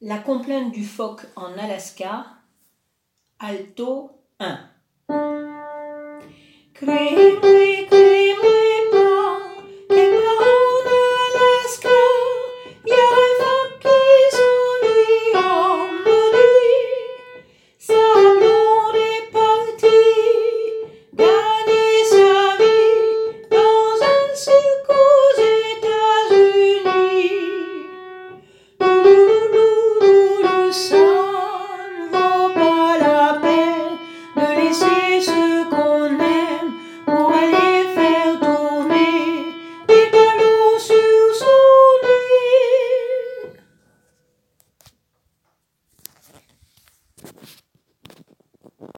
La complainte du phoque en Alaska, alto 1. Cri, cri,